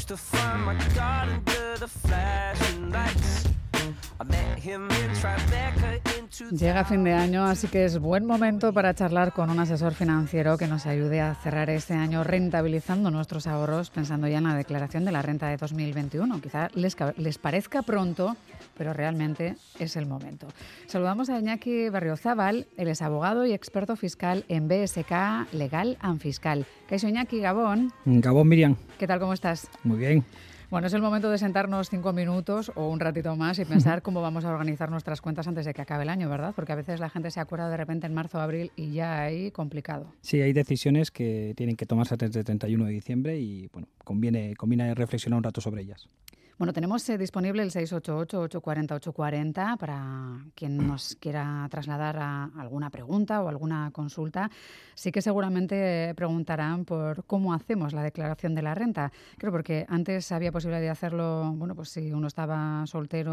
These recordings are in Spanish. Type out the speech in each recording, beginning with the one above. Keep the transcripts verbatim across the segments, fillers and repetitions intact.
to find my God under the flashing lights. I met him in Tribeca in two thousand. Llega fin de año, así que es buen momento para charlar con un asesor financiero que nos ayude a cerrar este año rentabilizando nuestros ahorros, pensando ya en la declaración de la renta de dos mil veintiuno. Quizá les, les parezca pronto, pero realmente es el momento. Saludamos a Iñaki Berriozábal, él es abogado y experto fiscal en B S K Legal and Fiscal. Kaixo Iñaki, Gabón. Gabón, Miriam. ¿Qué tal, cómo estás? Muy bien. Bueno, es el momento de sentarnos cinco minutos o un ratito más y pensar cómo vamos a organizar nuestras cuentas antes de que acabe el año, ¿verdad? Porque a veces la gente se acuerda de repente en marzo o abril y ya ahí complicado. Sí, hay decisiones que tienen que tomarse antes del treinta y uno de diciembre y, bueno, conviene, conviene reflexionar un rato sobre ellas. Bueno, tenemos eh, disponible el seis ocho ocho, ocho cuatro cero, ocho cuatro cero para quien nos quiera trasladar a alguna pregunta o alguna consulta. Sí que seguramente preguntarán por cómo hacemos la declaración de la renta. Creo porque antes había posibilidad de hacerlo, bueno, pues si uno estaba soltero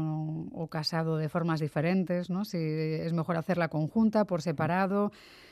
o casado de formas diferentes, ¿no? Si es mejor hacerla conjunta, por separado.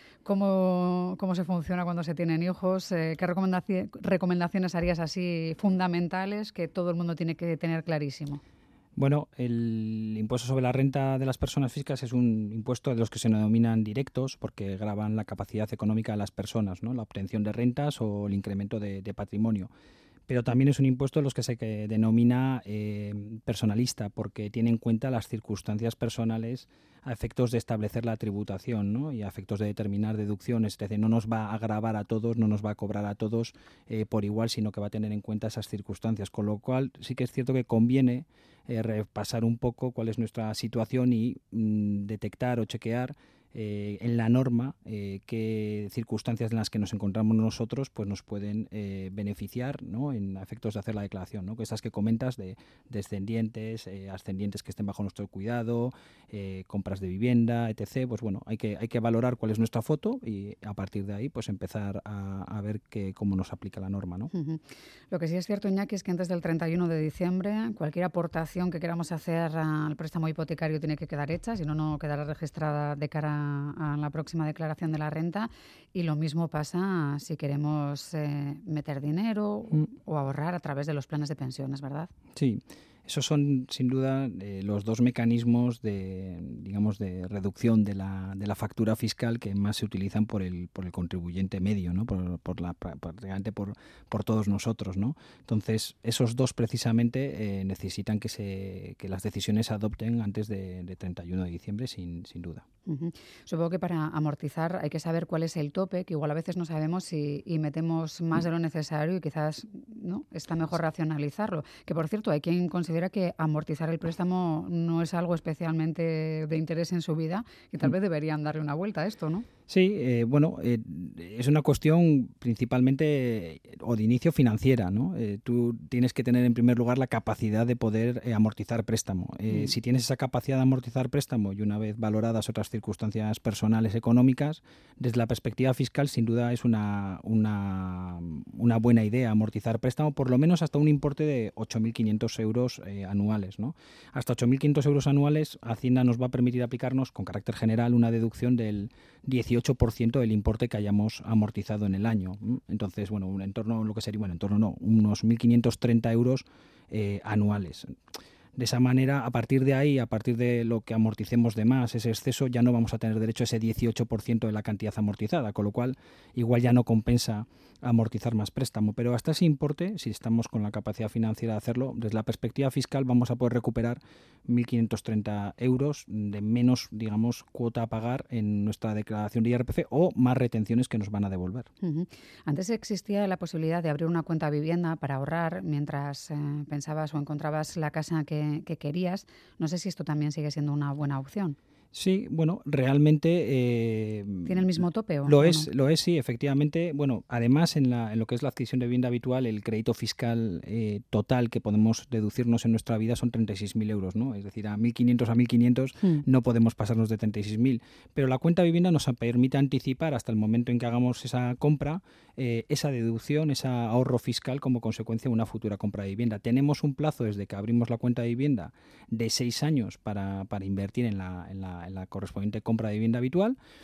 ¿Cómo, ¿Cómo se funciona cuando se tienen hijos? Eh, ¿Qué recomendaci- recomendaciones harías así fundamentales que todo el mundo tiene que tener clarísimo? Bueno, el impuesto sobre la renta de las personas físicas es un impuesto de los que se denominan directos porque gravan la capacidad económica de las personas, ¿no? La obtención de rentas o el incremento de, de patrimonio. Pero también es un impuesto de los que se que denomina eh, personalista porque tiene en cuenta las circunstancias personales a efectos de establecer la tributación, ¿no? Y a efectos de determinar deducciones. Es decir, no nos va a gravar a todos, no nos va a cobrar a todos eh, por igual, sino que va a tener en cuenta esas circunstancias. Con lo cual sí que es cierto que conviene eh, repasar un poco cuál es nuestra situación y mm, detectar o chequear Eh, en la norma eh, qué circunstancias en las que nos encontramos nosotros pues nos pueden eh, beneficiar, ¿no? En efectos de hacer la declaración, ¿no? Que esas que comentas de descendientes, eh, ascendientes que estén bajo nuestro cuidado, eh, compras de vivienda, etcétera. Pues bueno, hay que hay que valorar cuál es nuestra foto y a partir de ahí pues empezar a, a ver que, cómo nos aplica la norma, ¿no? Uh-huh. Lo que sí es cierto, Iñaki, es que antes del treinta y uno de diciembre cualquier aportación que queramos hacer al préstamo hipotecario tiene que quedar hecha, si no, no quedará registrada de cara a la próxima declaración de la renta, y lo mismo pasa si queremos eh, meter dinero mm. o ahorrar a través de los planes de pensiones, ¿verdad? Sí. Esos son, sin duda, eh, los dos mecanismos de, digamos, de reducción de la, de la factura fiscal que más se utilizan por el, por el contribuyente medio, ¿no? Por, por la, prácticamente por, por todos nosotros, ¿no? Entonces, esos dos precisamente eh, necesitan que se que las decisiones se adopten antes de, de treinta y uno de diciembre, sin, sin duda. Uh-huh. Supongo que para amortizar hay que saber cuál es el tope, que igual a veces no sabemos si y metemos más de lo necesario y quizás no está mejor racionalizarlo. Que, por cierto, hay quien considera que amortizar el préstamo no es algo especialmente de interés en su vida y tal vez deberían darle una vuelta a esto, ¿no? Sí, eh, bueno, eh, es una cuestión principalmente eh, o de inicio financiera, ¿no? Eh, tú tienes que tener en primer lugar la capacidad de poder eh, amortizar préstamo. Eh, mm. Si tienes esa capacidad de amortizar préstamo y una vez valoradas otras circunstancias personales económicas, desde la perspectiva fiscal sin duda es una, una, una buena idea amortizar préstamo por lo menos hasta un importe de ocho mil quinientos euros eh, anuales, ¿no? Hasta ocho mil quinientos euros anuales Hacienda nos va a permitir aplicarnos con carácter general una deducción del dieciocho por ciento del importe que hayamos amortizado en el año. Entonces, bueno, un entorno, lo que sería, bueno, en torno no, unos mil quinientos treinta euros eh, anuales. De esa manera, a partir de ahí, a partir de lo que amorticemos de más, ese exceso, ya no vamos a tener derecho a ese dieciocho por ciento de la cantidad amortizada, con lo cual igual ya no compensa amortizar más préstamo. Pero hasta ese importe, si estamos con la capacidad financiera de hacerlo, desde la perspectiva fiscal vamos a poder recuperar mil quinientos treinta euros de menos, digamos, cuota a pagar en nuestra declaración de I R P F o más retenciones que nos van a devolver. Uh-huh. Antes existía la posibilidad de abrir una cuenta vivienda para ahorrar mientras eh, pensabas o encontrabas la casa que que querías. No sé si esto también sigue siendo una buena opción. Sí, bueno, realmente... Eh, ¿Tiene el mismo tope o Lo no? es, lo es, sí, efectivamente. Bueno, además en, la, en lo que es la adquisición de vivienda habitual, el crédito fiscal eh, total que podemos deducirnos en nuestra vida son treinta y seis mil euros, ¿no? Es decir, a mil quinientos a mil quinientos hmm. no podemos pasarnos de treinta y seis mil. Pero la cuenta vivienda nos permite anticipar hasta el momento en que hagamos esa compra, eh, esa deducción, ese ahorro fiscal como consecuencia de una futura compra de vivienda. Tenemos un plazo desde que abrimos la cuenta de vivienda de seis años para, para invertir en la, en la en la correspondiente compra de vivienda habitual.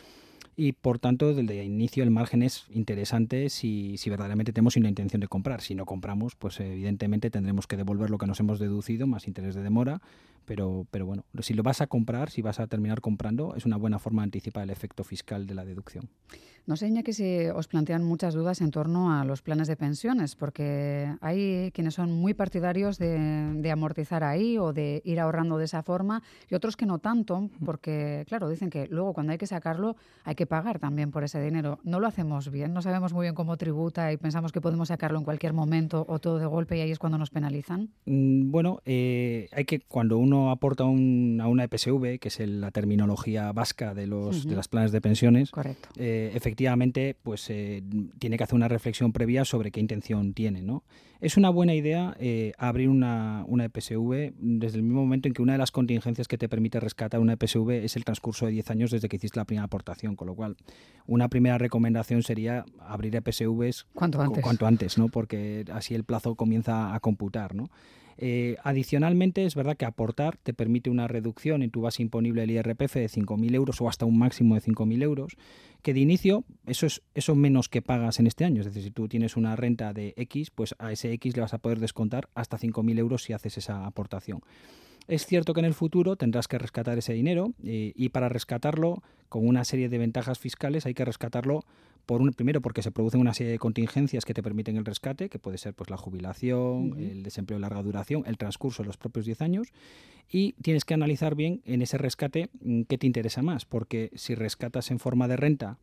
y por tanto desde el inicio el margen es interesante si, si verdaderamente tenemos una intención de comprar. Si no compramos, pues evidentemente tendremos que devolver lo que nos hemos deducido más interés de demora, pero, pero bueno, si lo vas a comprar, si vas a terminar comprando, es una buena forma de anticipar el efecto fiscal de la deducción. No sé, Iñaki, si os plantean muchas dudas en torno a los planes de pensiones, porque hay quienes son muy partidarios de, de amortizar ahí o de ir ahorrando de esa forma y otros que no tanto, porque, claro, dicen que luego cuando hay que sacarlo hay que pagar también por ese dinero. No lo hacemos bien, no sabemos muy bien cómo tributa y pensamos que podemos sacarlo en cualquier momento o todo de golpe y ahí es cuando nos penalizan. Mm, bueno, eh, hay que cuando uno aporta un, a una E P S V, que es el, la terminología vasca de los uh-huh. de los planes de pensiones, correcto. Eh, efectivamente, pues eh, tiene que hacer una reflexión previa sobre qué intención tiene, ¿no? Es una buena idea eh, abrir una, una E P S V desde el mismo momento en que una de las contingencias que te permite rescatar una E P S V es el transcurso de diez años desde que hiciste la primera aportación, con lo cual una primera recomendación sería abrir E P S Vs cuanto antes, cuanto antes, ¿no? Porque así el plazo comienza a computar, ¿no? Eh, adicionalmente, es verdad que aportar te permite una reducción en tu base imponible del I R P F de cinco mil euros o hasta un máximo de cinco mil euros, que de inicio eso es eso menos que pagas en este año. Es decir, si tú tienes una renta de X, pues a ese X le vas a poder descontar hasta cinco mil euros si haces esa aportación. Es cierto que en el futuro tendrás que rescatar ese dinero eh, y para rescatarlo, con una serie de ventajas fiscales, hay que rescatarlo por un, primero porque se producen una serie de contingencias que te permiten el rescate, que puede ser pues la jubilación, uh-huh. el desempleo de larga duración, el transcurso de los propios diez años, y tienes que analizar bien en ese rescate qué te interesa más, porque si rescatas en forma de renta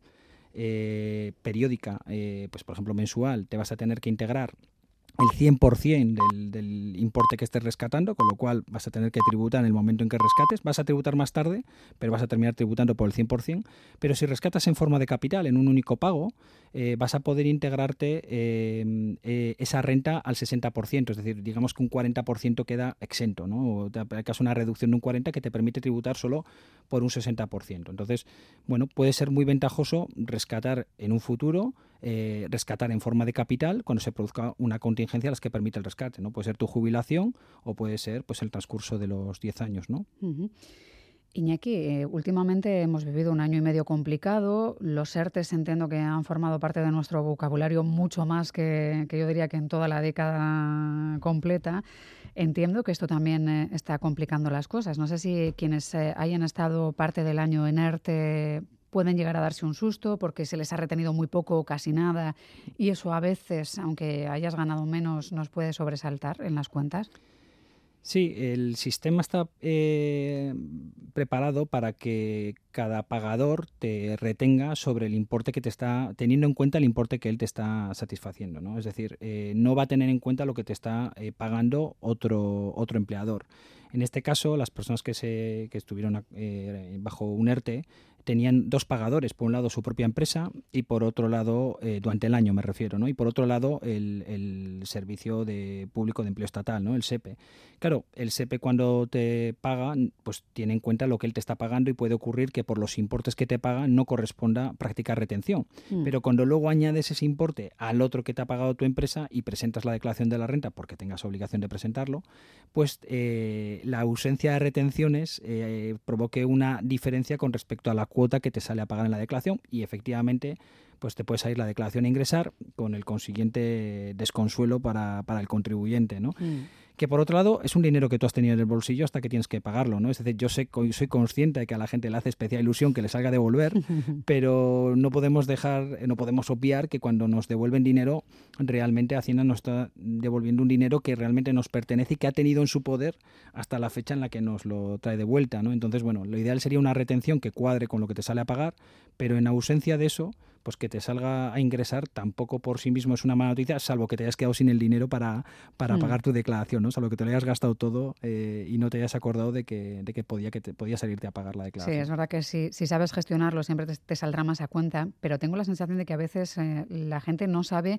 eh, periódica, eh, pues por ejemplo mensual, te vas a tener que integrar el cien por ciento del, del importe que estés rescatando, con lo cual vas a tener que tributar en el momento en que rescates. Vas a tributar más tarde, pero vas a terminar tributando por el cien por ciento. Pero si rescatas en forma de capital, en un único pago, eh, vas a poder integrarte eh, eh, esa renta al sesenta por ciento. Es decir, digamos que un cuarenta por ciento queda exento, ¿no? O te aplicas una reducción de un cuarenta por ciento que te permite tributar solo por un sesenta por ciento. Entonces, bueno, puede ser muy ventajoso rescatar en un futuro, eh, rescatar en forma de capital cuando se produzca una contingencia a las que permite el rescate, ¿no? Puede ser tu jubilación o puede ser pues el transcurso de los diez años, ¿no? Uh-huh. Iñaki, eh, últimamente hemos vivido un año y medio complicado. Los ERTES entiendo que han formado parte de nuestro vocabulario mucho más que, que yo diría que en toda la década completa. Entiendo que esto también eh, está complicando las cosas. No sé si quienes eh, hayan estado parte del año en ERTE pueden llegar a darse un susto porque se les ha retenido muy poco o casi nada y eso a veces, aunque hayas ganado menos, nos puede sobresaltar en las cuentas. Sí, el sistema está eh, preparado para que cada pagador te retenga sobre el importe que te está, teniendo en cuenta el importe que él te está satisfaciendo, ¿no? Es decir, eh, no va a tener en cuenta lo que te está eh, pagando otro, otro empleador. En este caso, las personas que, se, que estuvieron eh, bajo un ERTE tenían dos pagadores, por un lado su propia empresa y por otro lado, eh, durante el año me refiero, ¿no? Y por otro lado el, el Servicio de Público de Empleo Estatal, ¿no? El SEPE. Claro, el SEPE cuando te paga, pues tiene en cuenta lo que él te está pagando y puede ocurrir que por los importes que te paga no corresponda practicar retención. Mm. Pero cuando luego añades ese importe al otro que te ha pagado tu empresa y presentas la declaración de la renta porque tengas obligación de presentarlo, pues eh, la ausencia de retenciones eh, provoque una diferencia con respecto a la cuota que te sale a pagar en la declaración y efectivamente pues te puede salir la declaración a ingresar con el consiguiente desconsuelo para, para el contribuyente, ¿no? Mm. Que por otro lado es un dinero que tú has tenido en el bolsillo hasta que tienes que pagarlo, ¿no? Es decir, yo sé, soy consciente de que a la gente le hace especial ilusión que le salga a devolver, pero no podemos dejar, no podemos obviar que cuando nos devuelven dinero, realmente Hacienda nos está devolviendo un dinero que realmente nos pertenece y que ha tenido en su poder hasta la fecha en la que nos lo trae de vuelta, ¿no? Entonces, bueno, lo ideal sería una retención que cuadre con lo que te sale a pagar, pero en ausencia de eso, pues que te salga a ingresar tampoco por sí mismo es una mala noticia, salvo que te hayas quedado sin el dinero para, para mm. pagar tu declaración, ¿no? Salvo que te lo hayas gastado todo eh, y no te hayas acordado de que, de que, podía, que te, podía salirte a pagar la declaración. Sí, es verdad que si, si sabes gestionarlo siempre te, te saldrá más a cuenta, pero tengo la sensación de que a veces eh, la gente no sabe qué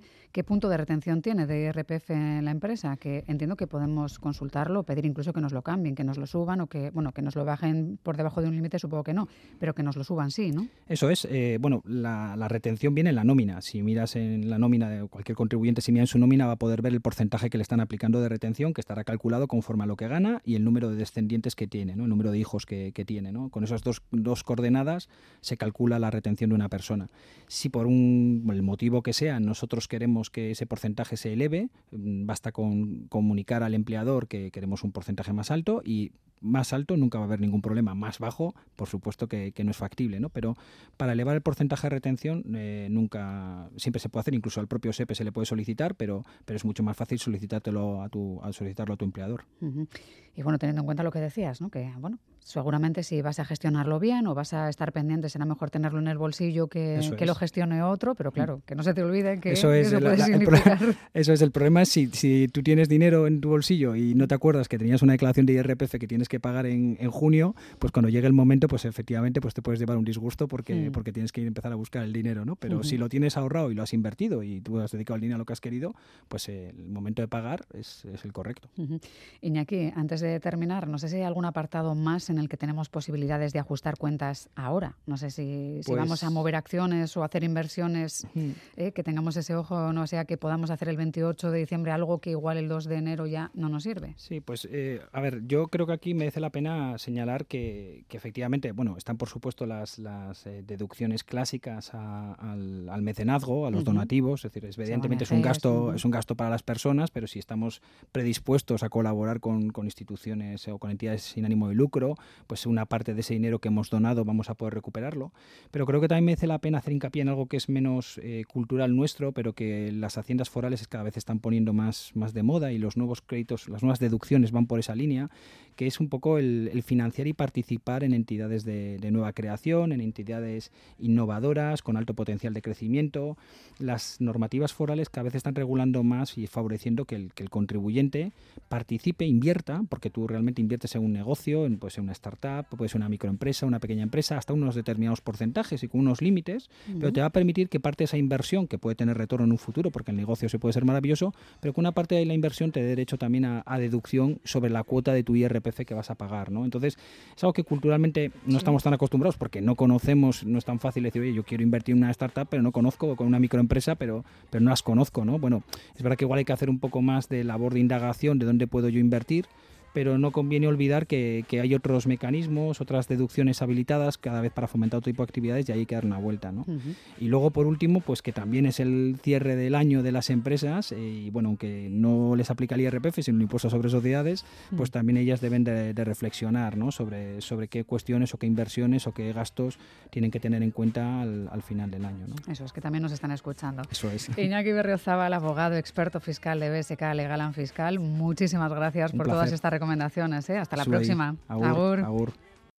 punto de retención tiene de I R P F en la empresa? Que entiendo que podemos consultarlo, pedir incluso que nos lo cambien, que nos lo suban o que, bueno, que nos lo bajen por debajo de un límite, supongo que no, pero que nos lo suban sí, ¿no? Eso es. Eh, bueno, la, la retención viene en la nómina. Si miras en la nómina de cualquier contribuyente, si mira en su nómina, va a poder ver el porcentaje que le están aplicando de retención, que estará calculado conforme a lo que gana y el número de descendientes que tiene, ¿no? El número de hijos que, que tiene, ¿no? Con esas dos, dos coordenadas se calcula la retención de una persona. Si por un, el motivo que sea nosotros queremos que ese porcentaje se eleve, basta con comunicar al empleador que queremos un porcentaje más alto y más alto nunca va a haber ningún problema. Más bajo, por supuesto que, que no es factible, ¿no? Pero para elevar el porcentaje de retención eh, nunca, siempre se puede hacer, incluso al propio S E P E se le puede solicitar, pero, pero es mucho más fácil solicitártelo a tu, a solicitarlo a tu empleador. Uh-huh. Y bueno, teniendo en cuenta lo que decías, ¿no? Que bueno, seguramente si vas a gestionarlo bien o vas a estar pendiente, será mejor tenerlo en el bolsillo que, que lo gestione otro, pero claro, que no se te olvide que eso, es eso puede la, la, significar. El eso es el problema, es si, si tú tienes dinero en tu bolsillo y no te acuerdas que tenías una declaración de I R P F que tienes que pagar en, en junio, pues cuando llegue el momento, pues efectivamente pues te puedes llevar un disgusto porque, mm. porque tienes que empezar a buscar el dinero, ¿no? Pero uh-huh. si lo tienes ahorrado y lo has invertido y tú has dedicado el dinero a lo que has querido, pues eh, el momento de pagar es, es el correcto. Uh-huh. Iñaki, antes de terminar, no sé si hay algún apartado más en el que tenemos posibilidades de ajustar cuentas ahora. No sé si, pues, si vamos a mover acciones o hacer inversiones, uh-huh. eh, que tengamos ese ojo, no sea que podamos hacer el veintiocho de diciembre algo que igual el dos de enero ya no nos sirve. Sí, pues eh, a ver, yo creo que aquí merece la pena señalar que, que efectivamente, bueno, están por supuesto las, las eh, deducciones clásicas a, al, al mecenazgo, a los uh-huh. donativos, es decir, es, evidentemente es un gasto, uh-huh. es un gasto para las personas, pero si estamos predispuestos a colaborar con, con instituciones o con entidades sin ánimo de lucro, pues una parte de ese dinero que hemos donado vamos a poder recuperarlo. Pero creo que también merece la pena hacer hincapié en algo que es menos eh, cultural nuestro, pero que las haciendas forales cada vez están poniendo más, más de moda y los nuevos créditos, las nuevas deducciones van por esa línea, que es un poco el, el financiar y participar en entidades de, de nueva creación, en entidades innovadoras, con alto potencial de crecimiento. Las normativas forales cada vez están regulando más y favoreciendo que el, que el contribuyente participe, invierta, porque tú realmente inviertes en un negocio, en, puede ser una startup, puede ser una microempresa, una pequeña empresa, hasta unos determinados porcentajes y con unos límites, uh-huh. pero te va a permitir que parte de esa inversión, que puede tener retorno en un futuro, porque el negocio se puede ser maravilloso, pero que una parte de la inversión te dé derecho también a, a deducción sobre la cuota de tu I R P F que vas a pagar, ¿no? Entonces, es algo que culturalmente no sí. estamos tan acostumbrados porque no conocemos, no es tan fácil decir, oye, yo quiero invertir en una startup, pero no conozco, o con una microempresa, pero, pero no las conozco, ¿no? Bueno, es verdad que igual hay que hacer un poco más de labor de indagación de dónde puedo yo invertir, pero no conviene olvidar que, que hay otros mecanismos, otras deducciones habilitadas cada vez para fomentar otro tipo de actividades y ahí hay que dar una vuelta, ¿no? Uh-huh. Y luego, por último, pues que también es el cierre del año de las empresas eh, y, bueno, aunque no les aplica el I R P F, sino el impuesto sobre sociedades, uh-huh. pues también ellas deben de, de reflexionar, ¿no? sobre, sobre qué cuestiones o qué inversiones o qué gastos tienen que tener en cuenta al, al final del año, ¿no? Eso es, que también nos están escuchando. Eso es. Iñaki Berriozábal, abogado, experto fiscal de B S K Legal and Fiscal, muchísimas gracias Un por placer. todas estas recomendaciones, ¿eh? Hasta la Suey. próxima. Agur. Agur. Agur.